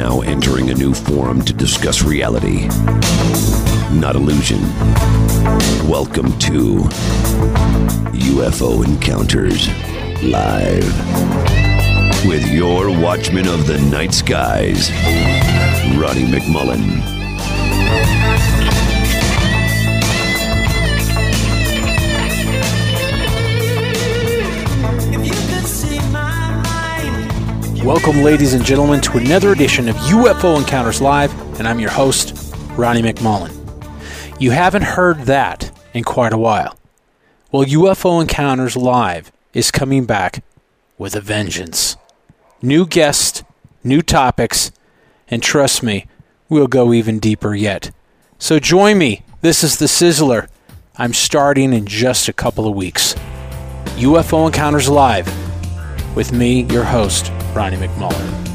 now entering a new forum to discuss reality, not illusion. Welcome to UFO Encounters Live with your Watchman of the Night Skies, Ronnie McMullen. Welcome, ladies and gentlemen, to another edition of UFO Encounters Live, and I'm your host, Ronnie McMullen. You haven't heard that in quite a while. Well, UFO Encounters Live is coming back with a vengeance. New guests, new topics, and trust me, we'll go even deeper yet. So join me. This is The Sizzler. I'm starting in just a couple of weeks. UFO Encounters Live with me, your host, Ronnie McMullen.